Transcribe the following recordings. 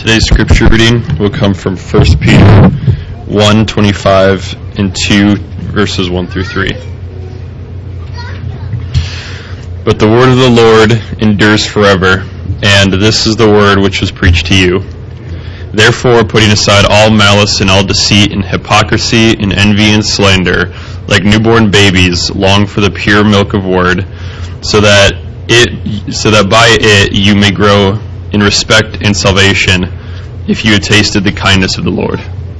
Today's scripture reading will come from 1 Peter 1:25 and 2 verses 1 through 3. But the word of the Lord endures forever, and this is the word which was preached to you. Therefore, putting aside all malice and all deceit and hypocrisy and envy and slander, like newborn babies, long for the pure milk of word, so that by it you may grow in respect and salvation, if you have tasted the kindness of the Lord.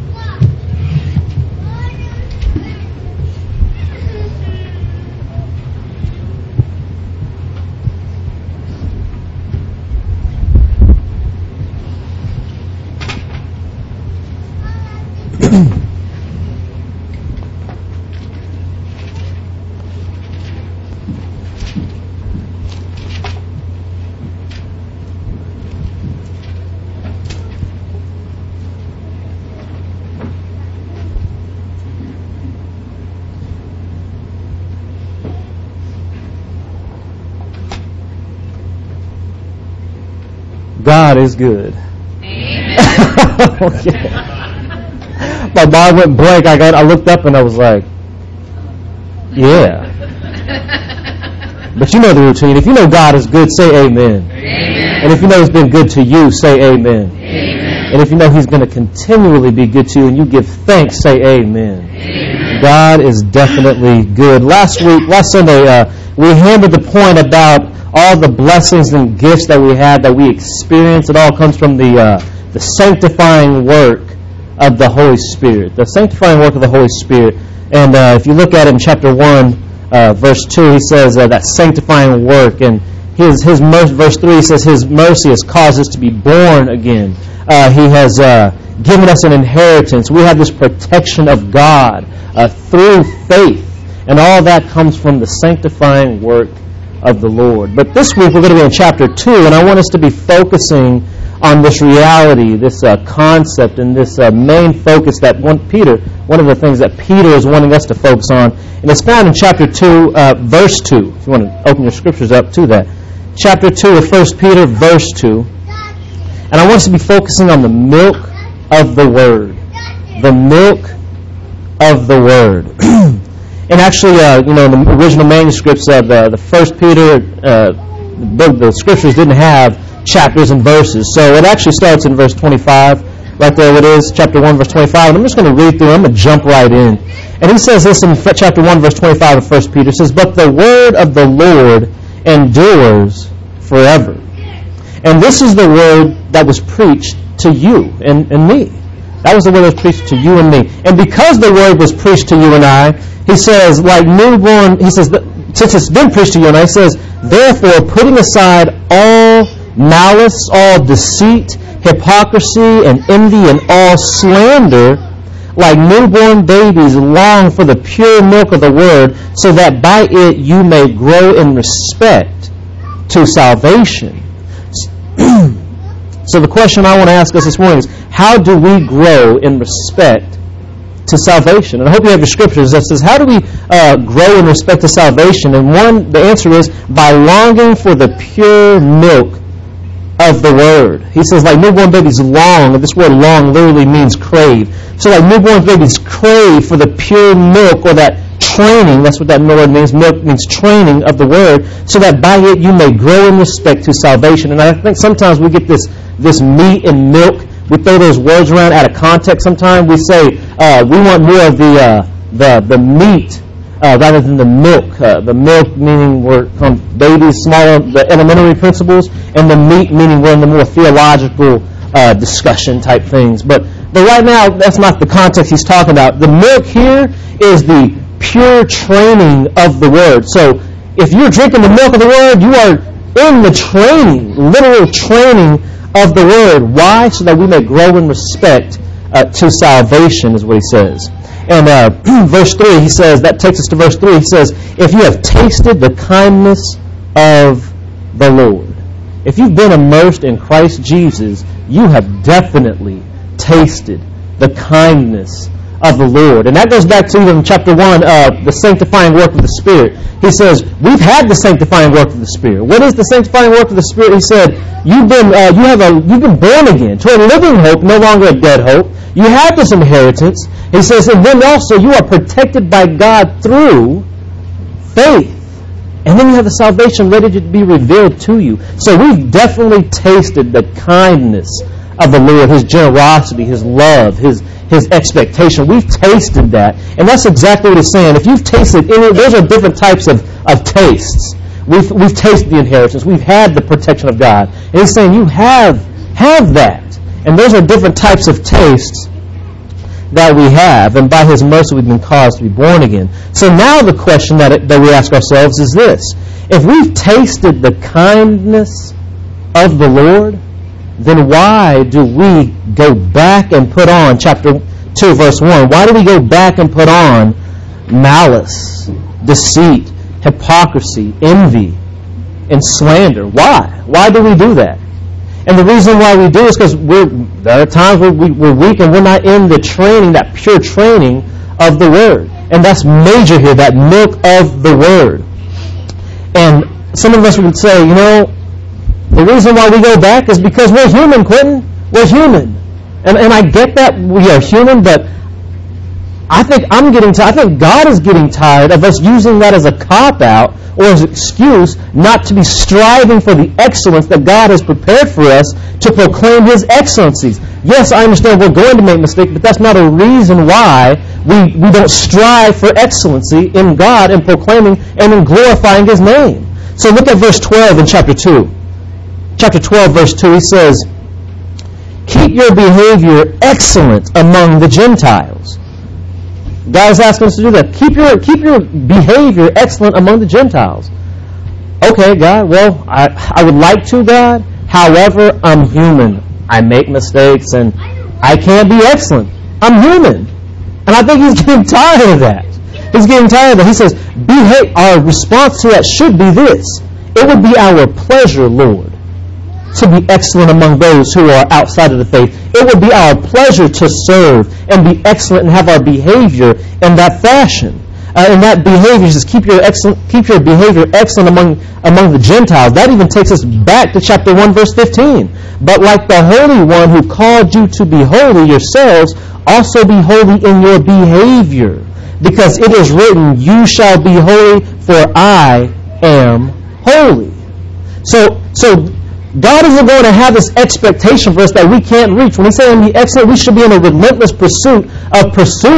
God is good. Amen. Okay. My mind went blank. I looked up and I was like, yeah. But you know the routine. If you know God is good, say amen. Amen. And if you know He's been good to you, say amen. Amen. And if you know He's going to continually be good to you and you give thanks, say amen. Amen. God is definitely good. Last Sunday, we hammered the point about all the blessings and gifts that we have, that we experience. It all comes from the sanctifying work of the Holy Spirit. The sanctifying work of the Holy Spirit. And if you look at it in chapter 1, verse 2, he says that sanctifying work. And his mercy, verse 3, he says His mercy has caused us to be born again. He has given us an inheritance. We have this protection of God through faith. And all that comes from the sanctifying work of the Lord. But this week we're going to be in chapter 2, and I want us to be focusing on this reality, this concept, and this main focus that one of the things that Peter is wanting us to focus on. And it's found in chapter 2, verse 2. If you want to open your scriptures up to that. Chapter 2 of 1 Peter, verse 2. And I want us to be focusing on the milk of the Word. The milk of the Word. And actually, in the original manuscripts of the First Peter, the scriptures didn't have chapters and verses. So it actually starts in verse 25. Right there it is, chapter 1, verse 25. And I'm just going to read through. I'm going to jump right in. And he says this in chapter 1, verse 25 of 1 Peter. It says, "But the word of the Lord endures forever." And this is the word that was preached to you and me. That was the word that was preached to you and me. And because the word was preached to you and I, he says, like newborn, he says, since it's been preached to you and I, he says, "Therefore, putting aside all malice, all deceit, hypocrisy, and envy, and all slander, like newborn babies, long for the pure milk of the word, so that by it you may grow in respect to salvation." So the question I want to ask us this morning is, how do we grow in respect to salvation? And I hope you have your scriptures that says, how do we grow in respect to salvation? And the answer is by longing for the pure milk of the Word. He says, like newborn babies long, and this word long literally means crave. So like newborn babies crave for the pure milk, or that training, that's what that word means. Milk means training of the Word, so that by it you may grow in respect to salvation. And I think sometimes we get this meat and milk. We throw those words around out of context sometimes. We say we want more of the meat rather than the milk. The milk meaning we're from babies, smaller, the elementary principles, and the meat meaning we're in the more theological discussion type things. But right now, that's not the context he's talking about. The milk here is the pure training of the Word. So if you're drinking the milk of the Word, you are in the training, literal training of the Word. Why? So that we may grow in respect to salvation, is what he says. And verse 3, he says, that takes us to verse 3. He says, "If you have tasted the kindness of the Lord." If you've been immersed in Christ Jesus, you have definitely tasted the kindness of the Lord. And that goes back to even chapter 1, the sanctifying work of the Spirit. He says, we've had the sanctifying work of the Spirit. What is the sanctifying work of the Spirit? He said, You've been born again to a living hope, no longer a dead hope. You have this inheritance. He says, and then also you are protected by God through faith. And then you have the salvation ready to be revealed to you. So we've definitely tasted the kindness of the Lord, His generosity, His love, His expectation. We've tasted that. And that's exactly what He's saying. If you've tasted any, those are different types of tastes. We've tasted the inheritance. We've had the protection of God. And He's saying you have that. And those are different types of tastes that we have. And by His mercy we've been caused to be born again. So now the question that we ask ourselves is this. If we've tasted the kindness of the Lord, then why do we go back and put on, chapter 2, verse 1, why do we go back and put on malice, deceit, hypocrisy, envy, and slander? Why? Why do we do that? And the reason why we do is because there are times where we're weak and we're not in the training, that pure training of the Word. And that's major here, that milk of the Word. And some of us would say, the reason why we go back is because we're human, Quentin. We're human. And I get that we are human, but I think God is getting tired of us using that as a cop-out or as an excuse not to be striving for the excellence that God has prepared for us to proclaim His excellencies. Yes, I understand we're going to make mistakes, but that's not a reason why we don't strive for excellency in God and proclaiming and in glorifying His name. So look at verse 12 in chapter 2. Chapter 12, verse 2, he says, keep your behavior excellent among the Gentiles. God is asking us to do that. Keep your behavior excellent among the Gentiles. Okay, God, well, I would like to, God. However, I'm human. I make mistakes, and I can't be excellent. I'm human. And I think He's getting tired of that. He's getting tired of that. He says, our response to that should be this. It would be our pleasure, Lord, to be excellent among those who are outside of the faith. It would be our pleasure to serve and be excellent and have our behavior in that fashion. In that behavior, says, keep your behavior excellent among the Gentiles. That even takes us back to chapter 1, verse 15. But like the Holy One who called you to be holy yourselves, also be holy in your behavior. Because it is written, you shall be holy, for I am holy. So God isn't going to have this expectation for us that we can't reach. When we say be excellent, we should be in a relentless pursuit of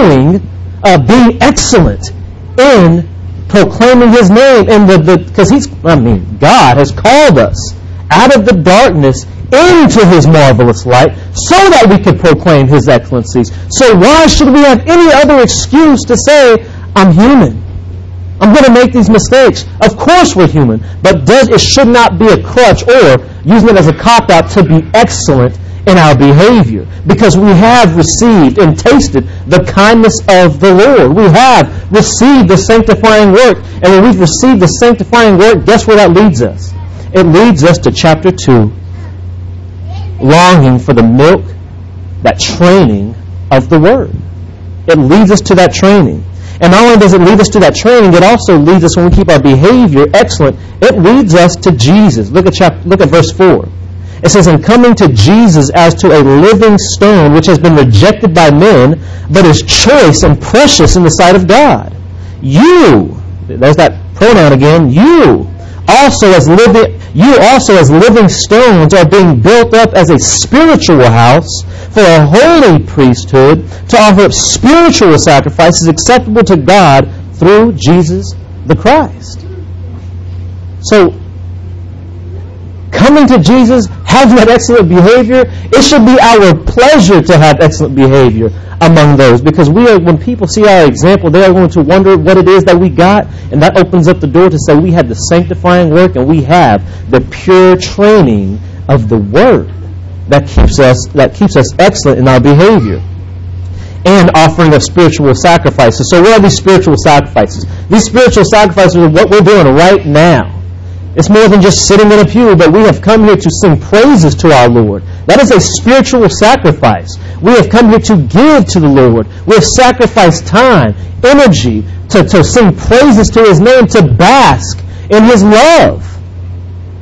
being excellent in proclaiming His name. And because God has called us out of the darkness into His marvelous light so that we could proclaim His excellencies. So why should we have any other excuse to say, I'm human? I'm going to make these mistakes. Of course we're human, but it should not be a crutch or using it as a cop-out to be excellent in our behavior, because we have received and tasted the kindness of the Lord. We have received the sanctifying work, and when we've received the sanctifying work, guess where that leads us? It leads us to chapter 2, longing for the milk, that training of the Word. It leads us to that training. And not only does it lead us to that training, it also leads us, when we keep our behavior excellent, it leads us to Jesus. Look at verse 4. It says, and coming to Jesus as to a living stone, which has been rejected by men, but is choice and precious in the sight of God. You, there's that pronoun again, you also as living stones are being built up as a spiritual house for a holy priesthood, to offer up spiritual sacrifices acceptable to God through Jesus the Christ. So, coming to Jesus, having that excellent behavior, it should be our pleasure to have excellent behavior among those, because when people see our example, they are going to wonder what it is that we got, and that opens up the door to say we have the sanctifying work and we have the pure training of the Word that keeps us excellent in our behavior, and offering of spiritual sacrifices. So what are these spiritual sacrifices? These spiritual sacrifices are what we're doing right now. It's more than just sitting in a pew, but we have come here to sing praises to our Lord. That is a spiritual sacrifice. We have come here to give to the Lord. We have sacrificed time, energy, to sing praises to His name, to bask in His love.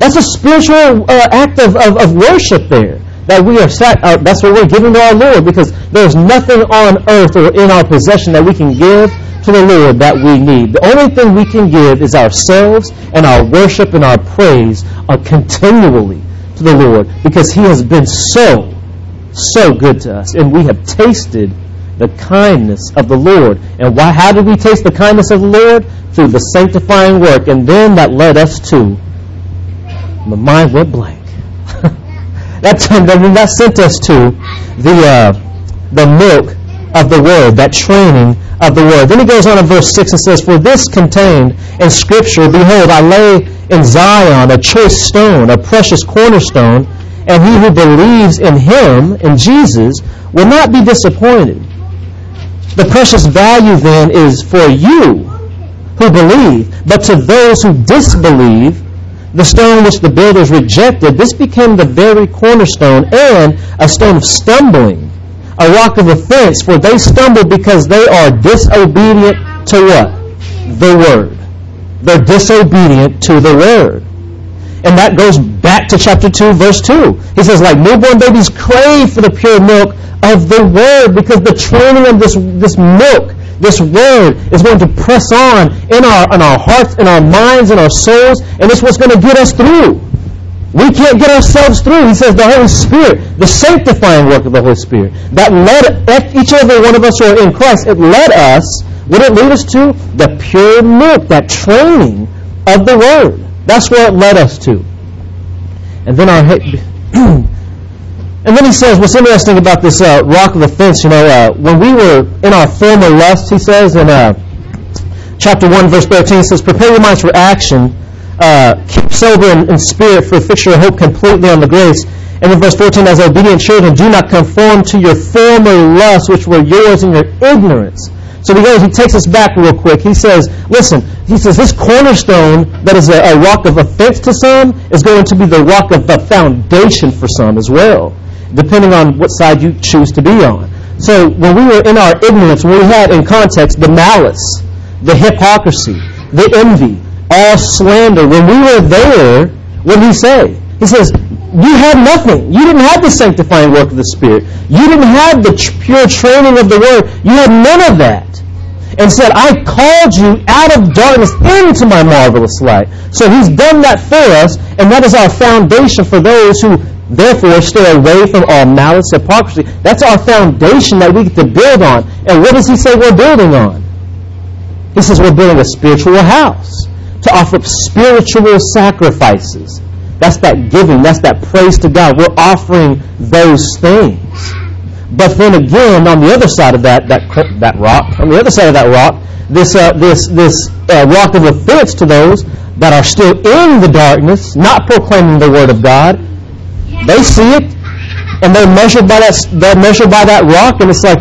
That's a spiritual act of worship there. That we are that's what we're giving to our Lord, because there's nothing on earth or in our possession that we can give to the Lord that we need. The only thing we can give is ourselves, and our worship and our praise are continually to the Lord, because He has been so good to us, and we have tasted the kindness of the Lord. And how did we taste the kindness of the Lord? Through the sanctifying work. And then that led us to, my mind went blank. That sent us to the milk of the Word, that training of the Word. Then he goes on in verse 6 and says, "For this contained in Scripture, behold, I lay in Zion a choice stone, a precious cornerstone, and he who believes in Him, in Jesus, will not be disappointed." The precious value then is for you who believe, but to those who disbelieve, the stone which the builders rejected, this became the very cornerstone and a stone of stumbling, a rock of offense, for they stumble because they are disobedient to what? The Word. They're disobedient to the Word. And that goes back to chapter 2, verse 2. He says, like newborn babies crave for the pure milk of the Word, because the training of this milk, this Word, is going to press on in our hearts, in our minds, in our souls, and it's what's going to get us through. We can't get ourselves through. He says the Holy Spirit, the sanctifying work of the Holy Spirit, that led each and every one of us who are in Christ, it led us, what did it lead us to? The pure milk, that training of the Word. That's where it led us to. And then and then he says, what's interesting about this rock of offense, when we were in our former lust, he says in chapter 1, verse 13, he says, "Prepare your minds for action, keep sober in spirit, for fix your hope completely on the grace." And in verse 14, "As obedient children, do not conform to your former lusts, which were yours in your ignorance." So he takes us back real quick. He says, listen, this cornerstone that is a rock of offense to some is going to be the rock of the foundation for some as well, depending on what side you choose to be on. So when we were in our ignorance, when we had in context the malice, the hypocrisy, the envy, all slander, when we were there, what did he say? He says, you had nothing. You didn't have the sanctifying work of the Spirit. You didn't have the pure training of the Word. You had none of that. And said, I called you out of darkness into my marvelous light. So He's done that for us, and that is our foundation for those who therefore stay away from all malice, hypocrisy. That's our foundation that we get to build on. And what does He say we're building on? He says we're building a spiritual house to offer up spiritual sacrifices. That's that giving. That's that praise to God. We're offering those things. But then again, on the other side of that rock, on the other side of that rock, this rock of offense to those that are still in the darkness, not proclaiming the Word of God, they see it, and they're measured by that rock, and it's like,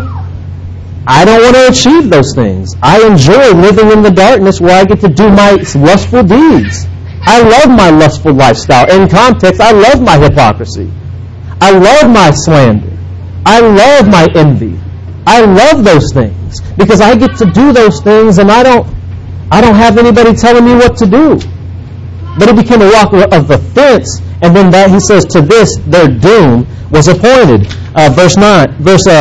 I don't want to achieve those things. I enjoy living in the darkness where I get to do my lustful deeds. I love my lustful lifestyle. In context, I love my hypocrisy. I love my slander. I love my envy. I love those things because I get to do those things, and I don't have anybody telling me what to do. But it became a rock of offense, and then that he says, to this their doom was appointed. Verse 8.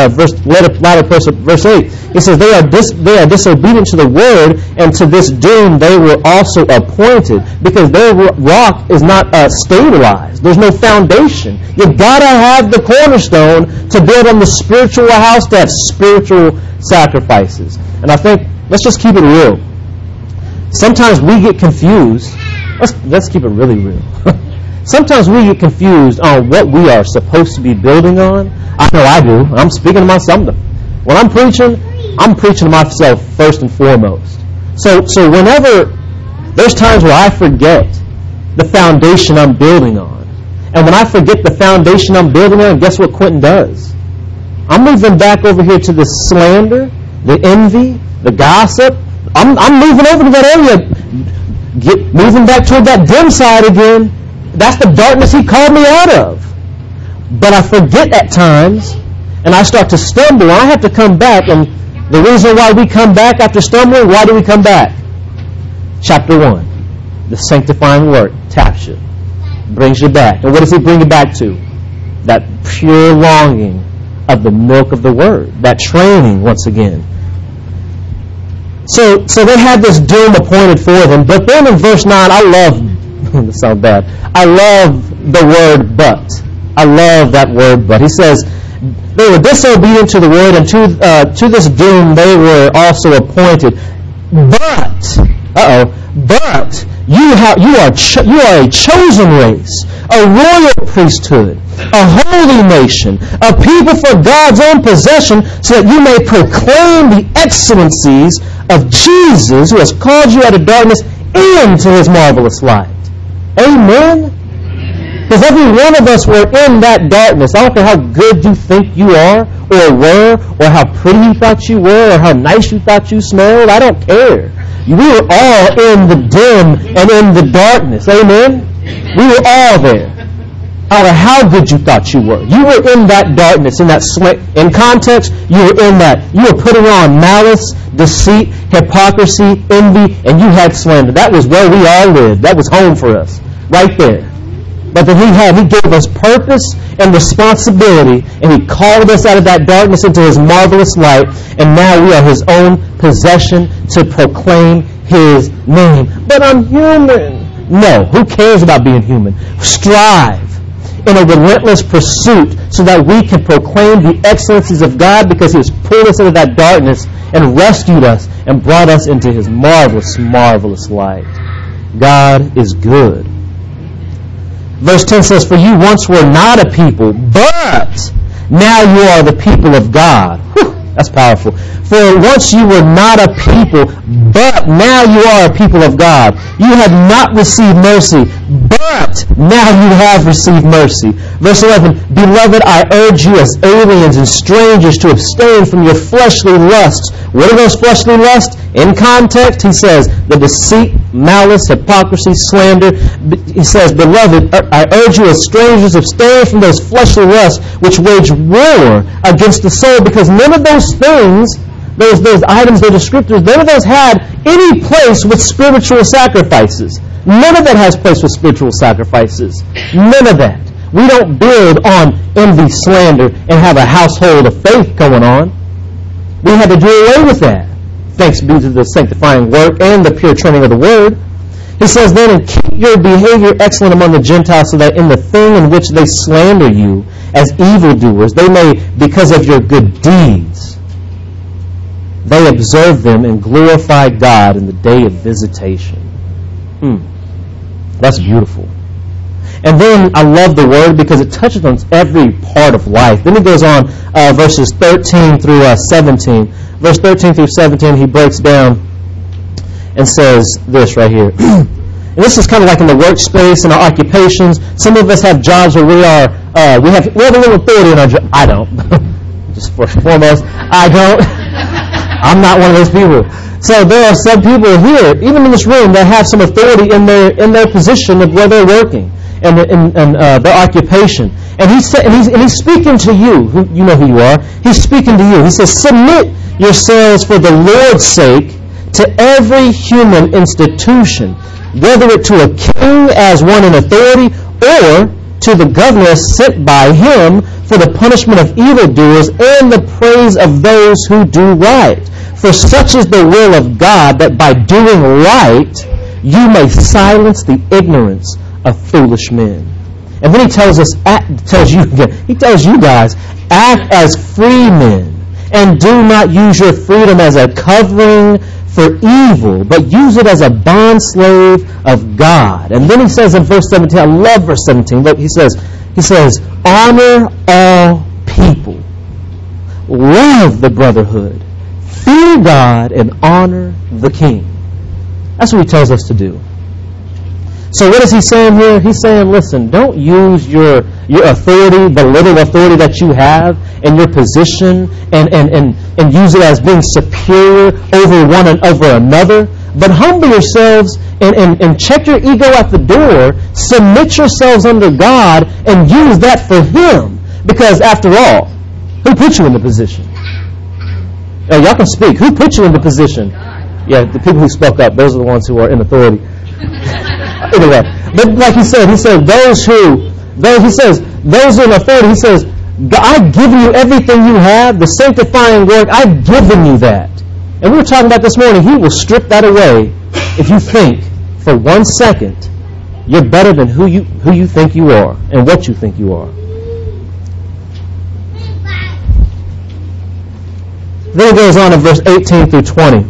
He says they are disobedient to the Word, and to this doom they were also appointed, because their rock is not stabilized. There's no foundation. You've got to have the cornerstone to build on the spiritual house, to have spiritual sacrifices. And I think let's just keep it real. Sometimes we get confused. Let's keep it really real. Sometimes we get confused on what we are supposed to be building on. I know I do. I'm speaking to myself. When I'm preaching to myself first and foremost. So whenever there's times where I forget the foundation I'm building on. And when I forget the foundation I'm building on, guess what Quentin does? I'm moving back over here to the slander, the envy, the gossip. I'm moving over to that area, moving back toward that dim side again. That's the darkness He called me out of. But I forget at times, and I start to stumble, and I have to come back. And the reason why we come back after stumbling, why do we come back? Chapter 1, the sanctifying work taps you. brings you back. And what does he bring you back to? That pure longing of the milk of the Word. That training, once again. So they had this doom appointed for them. But then in verse 9, I love, this sounds bad, I love the word but. I love that word but. He says, they were disobedient to the Word, and to this doom they were also appointed. But you are a chosen race, a royal priesthood, a holy nation, a people for God's own possession, so that you may proclaim the excellencies of Jesus, who has called you out of darkness into His marvelous light. Amen? Because every one of us were in that darkness. I don't care how good you think you are, or were, or how pretty you thought you were, or how nice you thought you smelled. I don't care. We were all in the dim and in the darkness. Amen? We were all there. I don't know how good you thought you were. You were in that darkness, in that in context, you were in that. You were putting on malice, deceit, hypocrisy, envy, and you had slander. That was where we all lived. That was home for us. Right there. But then He gave us purpose and responsibility, and He called us out of that darkness into His marvelous light, and now we are His own possession to proclaim His name. But I'm human. No, who cares about being human? Strive in a relentless pursuit so that we can proclaim the excellencies of God, because He has pulled us into that darkness and rescued us and brought us into His marvelous, marvelous light. God is good. Verse 10 says, for you once were not a people, but now you are the people of God. Whew, that's powerful. For once you were not a people, but now you are a people of God. You had not received mercy, but now you have received mercy. Verse 11, beloved, I urge you as aliens and strangers to abstain from your fleshly lusts. What are those fleshly lusts? In context, he says, the deceit, malice, hypocrisy, slander. He says, beloved, I urge you as strangers, abstain from those fleshly lusts which wage war against the soul, because none of those things, those items, those descriptors, none of those had any place with spiritual sacrifices. None of that has place with spiritual sacrifices. None of that. We don't build on envy, slander, and have a household of faith going on. We had to do away with that. Thanks be to the sanctifying work and the pure training of the Word. He says then, and keep your behavior excellent among the Gentiles, so that in the thing in which they slander you as evildoers, they may, because of your good deeds, they observe them and glorify God in the day of visitation. That's beautiful. And then I love the Word because it touches on every part of life. Then he goes on, verses 13 through 17. Verse 13 through 17, he breaks down and says this right here. And this is kind of like in the workspace, in our occupations. Some of us have jobs where we have a little authority in our job. I don't. Just first and foremost, I don't. I'm not one of those people. So there are some people here, even in this room, that have some authority in their position of where they're working and their occupation. And he's speaking to you. You know who you are. He's speaking to you. He says, submit yourselves for the Lord's sake to every human institution, whether it to a king as one in authority, or to the governor sent by him for the punishment of evildoers and the praise of those who do right. For such is the will of God, that by doing right you may silence the ignorance of foolish men. And then he tells you guys, act as free men, and do not use your freedom as a covering for evil, but use it as a bondslave of God. And then he says in verse 17, I love verse 17, but he says, honor all people, love the brotherhood, fear God, and honor the king. That's what he tells us to do. So what is he saying here? He's saying, listen, don't use your authority, the little authority that you have, and your position, and use it as being superior over one and over another. But humble yourselves and check your ego at the door. Submit yourselves under God and use that for Him. Because after all, who put you in the position? Y'all can speak. Who put you in the position? Yeah, the people who spoke up, those are the ones who are in authority. Anyway, But like he said those in authority, he says, I've given you everything you have, the sanctifying work, I've given you that. And we were talking about this morning, he will strip that away if you think for 1 second you're better than who you think you are and what you think you are. Then it goes on in verse 18 through 20.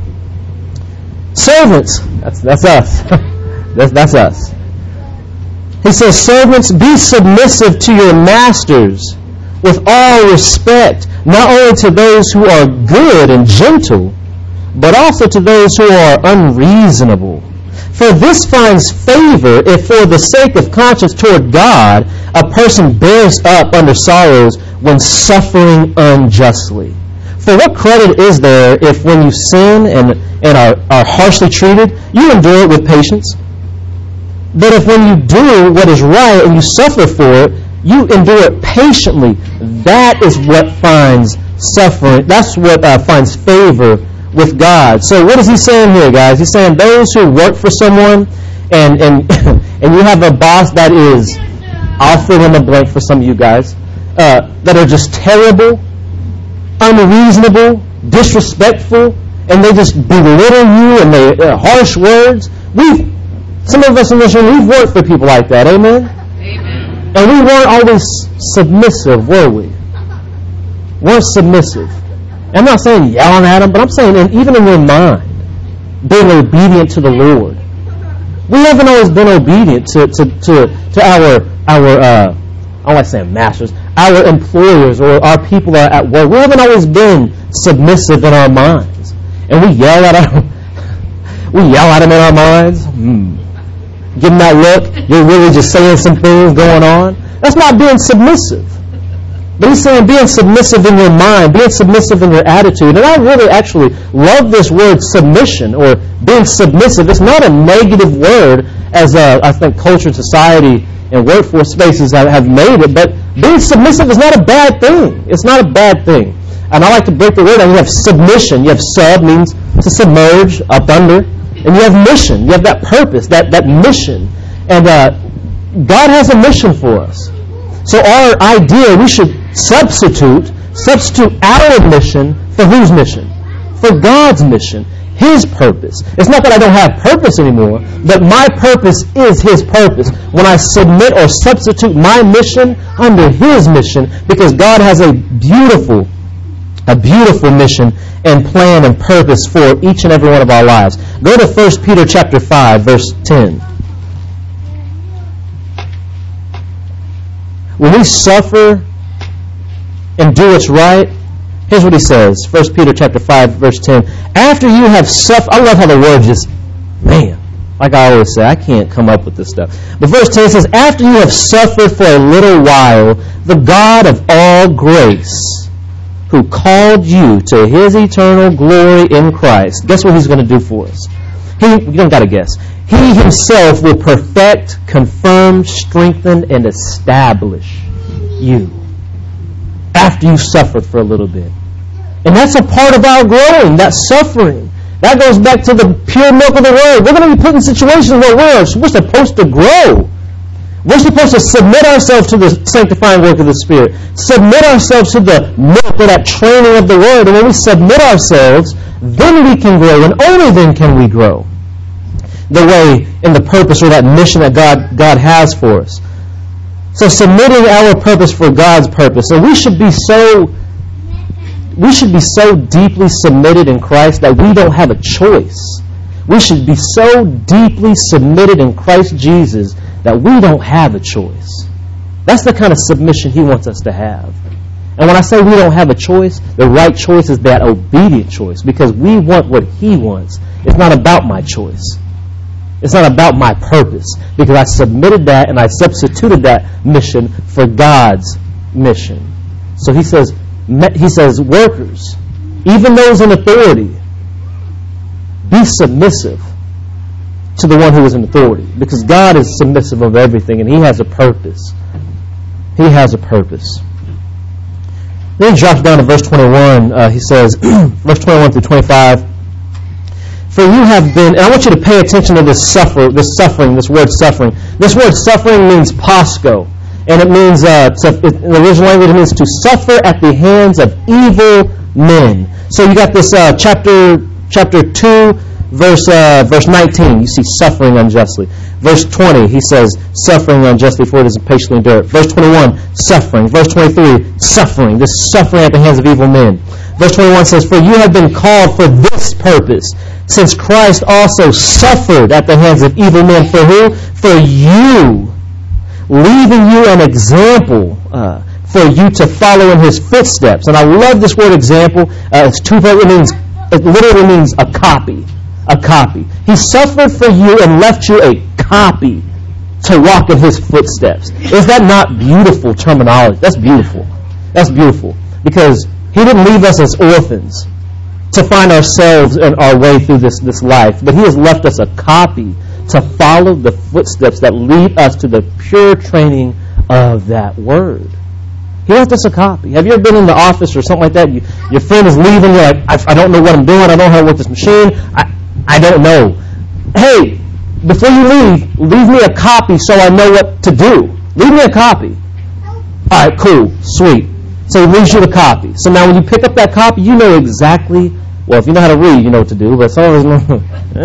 Servants, that's us. That's us. He says, servants, be submissive to your masters with all respect, not only to those who are good and gentle, but also to those who are unreasonable. For this finds favor if for the sake of conscience toward God, a person bears up under sorrows when suffering unjustly. For what credit is there if when you sin and are harshly treated, you endure it with patience? But if when you do what is right and you suffer for it, you endure it patiently, that is what finds suffering. That's what finds favor with God. So what is he saying here, guys? He's saying those who work for someone and you have a boss that is, I'll fill in the blank for some of you guys, that are just terrible, unreasonable, disrespectful, and they just belittle you and they harsh words. Some of us in this room, we've worked for people like that. Amen? Amen. And we weren't always submissive, were we? Weren't submissive. I'm not saying yelling at them, but I'm saying even in your mind, being obedient to the Lord. We haven't always been obedient to our I don't like saying masters, our employers or our people at work. We haven't always been submissive in our minds. And we yell at them in our minds. Give them that look. You're really just saying some things going on. That's not being submissive. But he's saying being submissive in your mind, being submissive in your attitude. And I really actually love this word submission or being submissive. It's not a negative word as I think culture, society, and workforce spaces have made it. But being submissive is not a bad thing. It's not a bad thing. And I like to break the word down. You have submission. You have sub means to submerge, up under. And you have mission. You have that purpose, that mission. And God has a mission for us. So our idea, we should substitute our mission for whose mission? For God's mission, His purpose. It's not that I don't have purpose anymore, but my purpose is His purpose. When I submit or substitute my mission under His mission, because God has a beautiful mission and plan and purpose for each and every one of our lives. Go to 1 Peter chapter 5, verse 10. When we suffer and do what's right, here's what he says. 1 Peter chapter 5, verse 10. After you have suffered, I love how the word just, man, like I always say, I can't come up with this stuff. But verse 10 says, after you have suffered for a little while, the God of all grace, who called you to His eternal glory in Christ. Guess what He's going to do for us? You don't got to guess. He Himself will perfect, confirm, strengthen, and establish you after you've suffered for a little bit. And that's a part of our growing, that suffering. That goes back to the pure milk of the Word. We're going to be put in situations where we're supposed to grow. We're supposed to submit ourselves to the sanctifying work of the Spirit. Submit ourselves to the milk or that training of the Word. And when we submit ourselves, then we can grow. And only then can we grow. The way and the purpose or that mission that God has for us. So submitting our purpose for God's purpose. So we should be so deeply submitted in Christ that we don't have a choice. We should be so deeply submitted in Christ Jesus that we don't have a choice. That's the kind of submission He wants us to have. And when I say we don't have a choice, the right choice is that obedient choice, because we want what He wants. It's not about my choice. It's not about my purpose, because I submitted that and I substituted that mission for God's mission. So He says, workers, even those in authority, be submissive to the one who is in authority, because God is submissive of everything and He has a purpose. He has a purpose. Then he drops down to verse 21. He says, verse 21 through 25, For you have been, and I want you to pay attention to this suffering, this word suffering. This word suffering means pasco, and it means, in the original language, it means to suffer at the hands of evil men. So you got this chapter 2, verse 19. You see suffering unjustly. Verse 20, he says, suffering unjustly, for it is patiently endured. Verse 21, suffering. Verse 23, suffering. This suffering at the hands of evil men. Verse 21 says, for you have been called for this purpose, since Christ also suffered at the hands of evil men. For who? For you, leaving you an example for you to follow in his footsteps. And I love this word example. It's twofold. It literally means a copy. A copy. He suffered for you and left you a copy to walk in his footsteps. Is that not beautiful terminology? That's beautiful. That's beautiful. Because he didn't leave us as orphans to find ourselves and our way through this life, but he has left us a copy to follow the footsteps that lead us to the pure training of that word. He left us a copy. Have you ever been in the office or something like that? Your friend is leaving, you're like, I don't know what I'm doing, I don't know how to work this machine, I don't know. Hey, before you leave me a copy so I know what to do. Leave me a copy. All right, cool, sweet. So he leaves you the copy. So now when you pick up that copy, you know exactly, well, if you know how to read, you know what to do, but some of us know.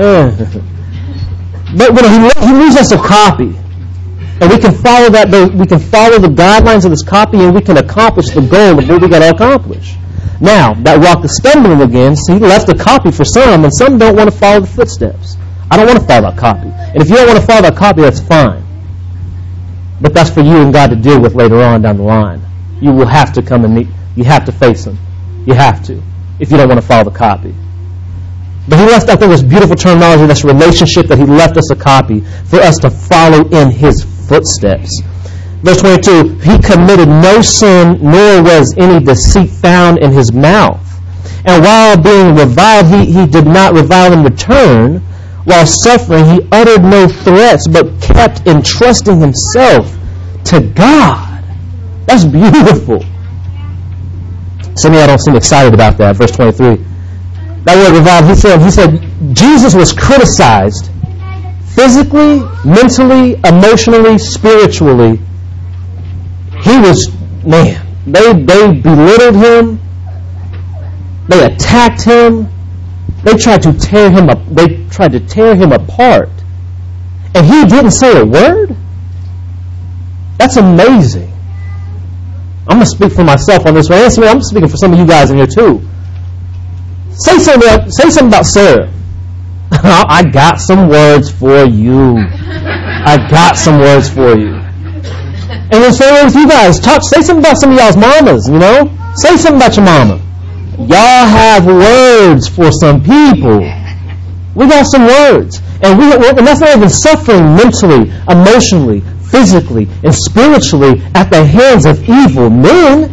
But he leaves us a copy. And we can follow that. We can follow the guidelines of this copy, and we can accomplish the goal of what we got to accomplish. Now, that rock is stumbling again, so he left a copy for some, and some don't want to follow the footsteps. I don't want to follow that copy. And if you don't want to follow that copy, that's fine. But that's for you and God to deal with later on down the line. You will have to come and meet. You have to face him. You have to, if you don't want to follow the copy. But he left, I think, this beautiful terminology, this relationship, that he left us a copy for us to follow in his footsteps. Verse 22, he committed no sin, nor was any deceit found in his mouth. And while being reviled, he did not revile in return. While suffering, he uttered no threats, but kept entrusting himself to God. That's beautiful. Some of y'all don't seem excited about that. Verse 23. That word reviled, he said, Jesus was criticized physically, mentally, emotionally, spiritually. He was, man, they belittled him. They attacked him. They tried to tear him up. They tried to tear him apart. And he didn't say a word? That's amazing. I'm going to speak for myself on this one. I'm speaking for some of you guys in here too. Say something about Sarah. I got some words for you. I got some words for you. And then say with you guys. Say something about some of y'all's mamas, you know? Say something about your mama. Y'all have words for some people. We got some words. And that's not even suffering mentally, emotionally, physically, and spiritually at the hands of evil men.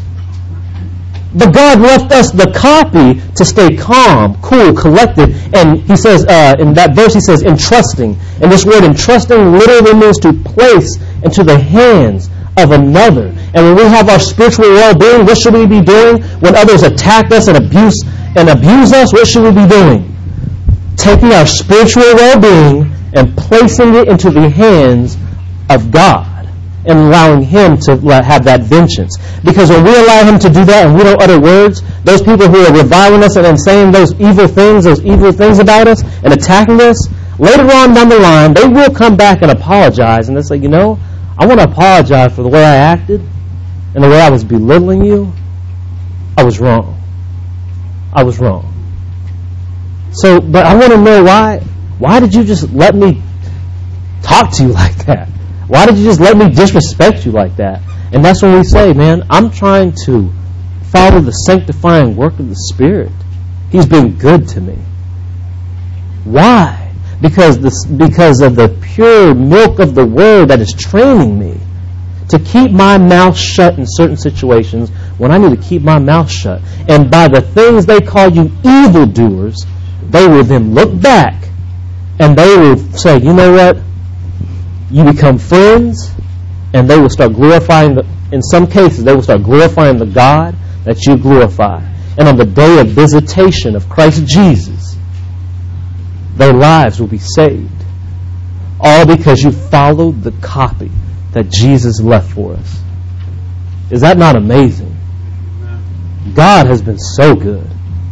But God left us the copy to stay calm, cool, collected. And he says, in that verse, he says, entrusting. And this word entrusting literally means to place into the hands of another. And when we have our spiritual well-being, what should we be doing? When others attack us and abuse us, what should we be doing? Taking our spiritual well-being and placing it into the hands of God and allowing him to have that vengeance. Because when we allow him to do that and we don't utter words, those people who are reviling us and saying those evil things about us and attacking us, later on down the line, they will come back and apologize. And they'll say, I want to apologize for the way I acted and the way I was belittling you. I was wrong. I was wrong. So, but I want to know why did you just let me talk to you like that? Why did you just let me disrespect you like that? And that's when we say, man, I'm trying to follow the sanctifying work of the Spirit. He's been good to me. Why? Because of the pure milk of the Word that is training me to keep my mouth shut in certain situations when I need to keep my mouth shut. And by the things they call you evildoers, they will then look back and they will say, you know what? You become friends, and they will start glorifying, in some cases, they will start glorifying the God that you glorify. And on the day of visitation of Christ Jesus, their lives will be saved. All because you followed the copy that Jesus left for us. Is that not amazing? God has been so good.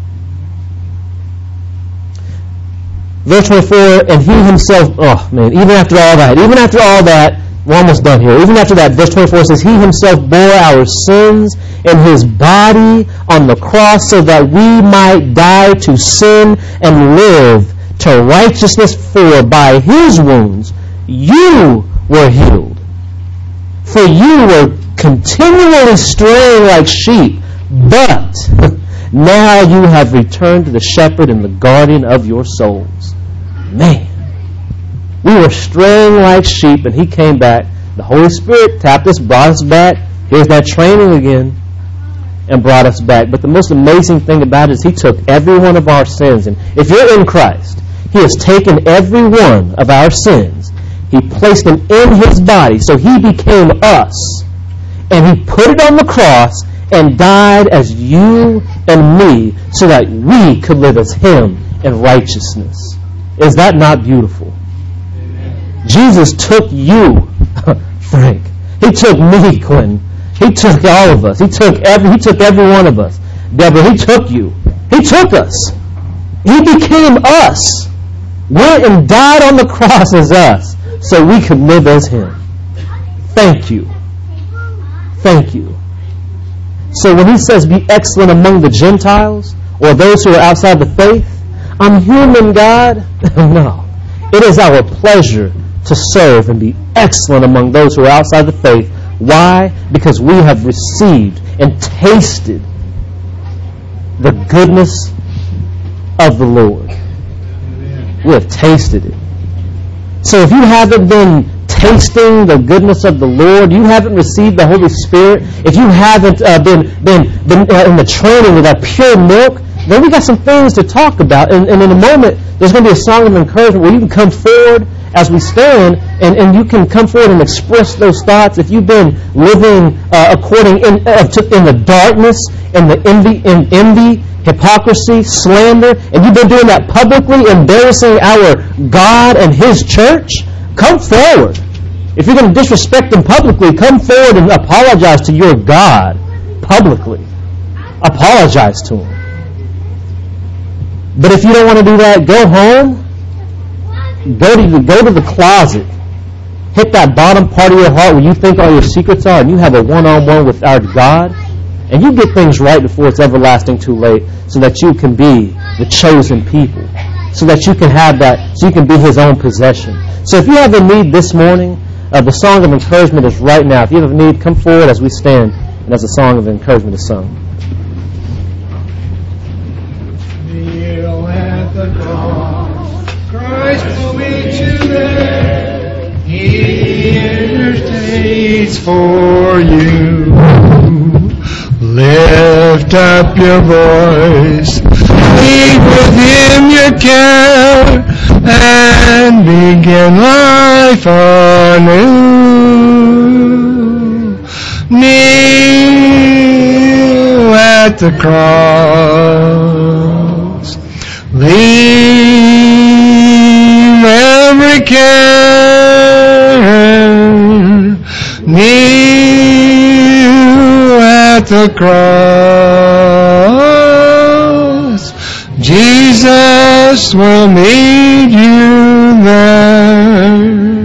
Verse 24, and he himself, even after all that, we're almost done here. Even after that, verse 24 says, he himself bore our sins in his body on the cross so that we might die to sin and live to righteousness, for by his wounds you were healed. For you were continually straying like sheep, but now you have returned to the shepherd and the guardian of your souls. Man, we were straying like sheep, and he came back. The Holy Spirit tapped us, brought us back. Here's that training again, and brought us back. But the most amazing thing about it is he took every one of our sins. And if you're in Christ, he has taken every one of our sins. He placed them in his body, so he became us. And he put it on the cross and died as you and me so that we could live as him in righteousness. Is that not beautiful? Amen. Jesus took you, Frank. He took me, Quentin. He took all of us. He took every one of us. Deborah, he took you. He took us. He became us. Went and died on the cross as us so we could live as him. Thank you. Thank you. So when he says be excellent among the Gentiles or those who are outside the faith, I'm human, God. No. It is our pleasure to serve and be excellent among those who are outside the faith. Why? Because we have received and tasted the goodness of the Lord. We have tasted it. So if you haven't been tasting the goodness of the Lord, you haven't received the Holy Spirit, if you haven't been in the training of that pure milk, then we got some things to talk about. And in a moment, there's going to be a song of encouragement where you can come forward as we stand, and you can come forward and express those thoughts. If you've been living according in the darkness, in envy, hypocrisy, slander, and you've been doing that publicly, embarrassing our God and his church, come forward. If you're going to disrespect him publicly, come forward and apologize to your God publicly. Apologize to him. But if you don't want to do that, go home. Go to the closet. Hit that bottom part of your heart where you think all your secrets are, and you have a one-on-one with our God. And you get things right before it's everlasting too late, so that you can be the chosen people. So that you can have that, so you can be his own possession. So if you have a need this morning, the song of encouragement is right now. If you have a need, come forward as we stand, and as the song of encouragement is sung. Kneel at the cross, Christ will meet you there. He intercedes for you. Lift up your voice, leave with him your care, and begin life anew. Kneel at the cross, leave every care, kneel at the cross. Jesus will meet you there.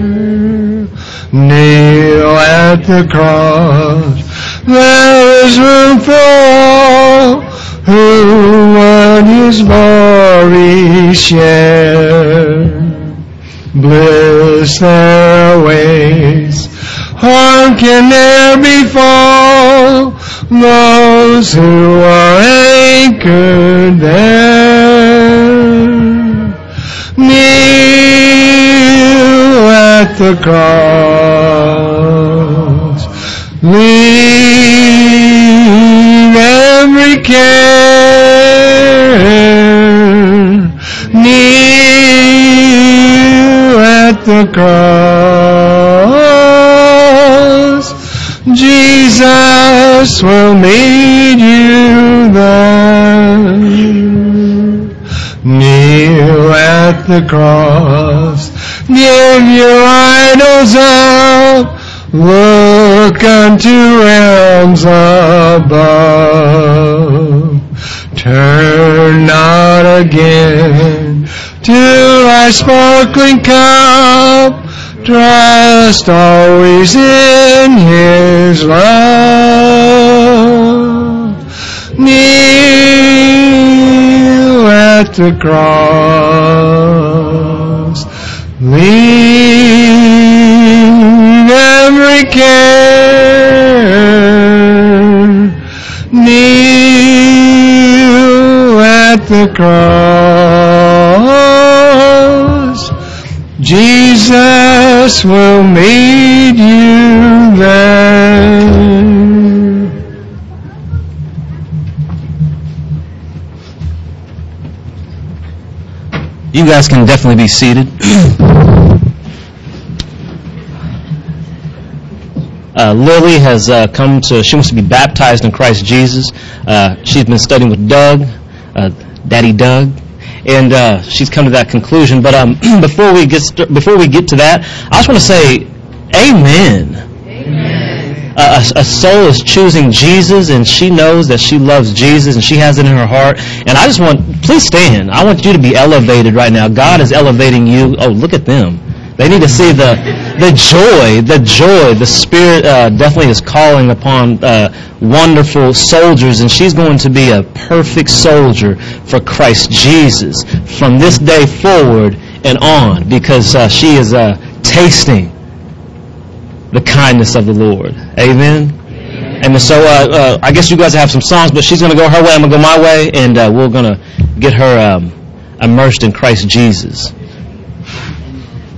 Kneel at the cross. There is room for all who would his glory share. Bliss there awaits, harm can ne'er befall those who are anchored there. Kneel at the cross, leave every care, kneel at the cross. Jesus will meet you there. Kneel at at the cross. Give your idols up, look unto realms above. Turn not again to thy sparkling cup, trust always in his love. Kneel at the cross, leave every care, kneel at the cross. Jesus will meet you there. You guys can definitely be seated. Lily has she wants to be baptized in Christ Jesus. She's been studying with Doug, Daddy Doug, and she's come to that conclusion. But before we get to that, I just want to say, Amen. A soul is choosing Jesus, and she knows that she loves Jesus, and she has it in her heart. And I just please stand. I want you to be elevated right now. God is elevating you. Oh, look at them. They need to see the joy. The Spirit definitely is calling upon wonderful soldiers, and she's going to be a perfect soldier for Christ Jesus from this day forward and on, because she is tasting the kindness of the Lord. Amen? And so I guess you guys have some songs, but she's going to go her way, I'm going to go my way, and we're going to get her immersed in Christ Jesus.